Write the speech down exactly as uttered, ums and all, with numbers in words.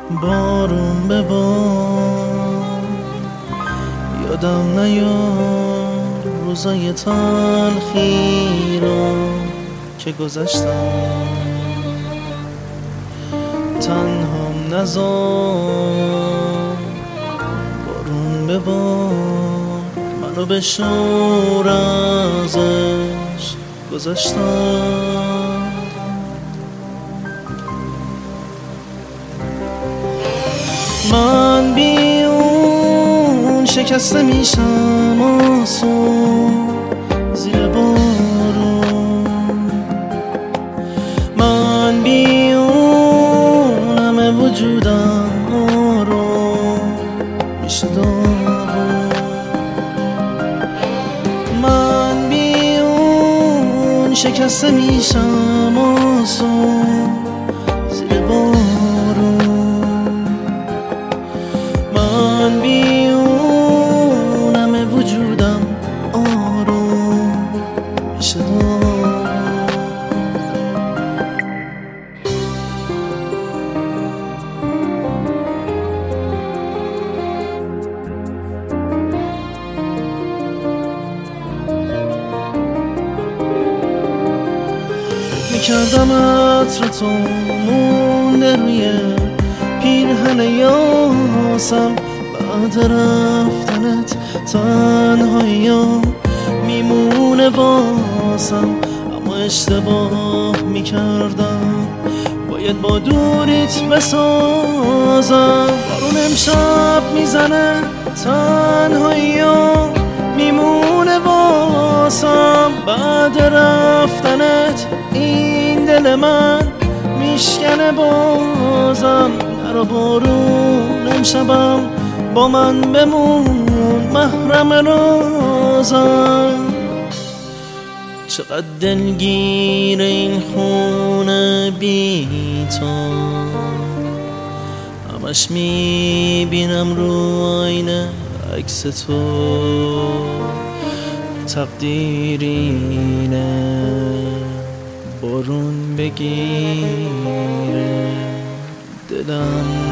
بارون به بار، یادم نیار روزای تلخی را که گذشتم. تنهام نذار بارون به بار، منو به شور ازش گذشتم. من بی اون شکسته میشم آسون زیر بارون. من بی اون همه وجودم آروم میشه داغون. من بی اون شکسته میشم آسون زیر بارون. من بی اون همه وجودم آروم میشه داغون. میکردم عطر تو مونده روی پیرهن یاسم. بعد رفتنت تنهاییام میمونه واسم. اما اشتباه میکردم، باید با دوریت بسازم. بارون امشب میزنه تنهاییام میمونه واسم. بعد رفتنت این دل من میشکنه بازم. نرو بارون امشبم با من بمون محرم رازم. چقدر دلگیر این خونه بی تو، همش میبینم رو آینه عکس تو. تقدیرینه بارون بگیره دلم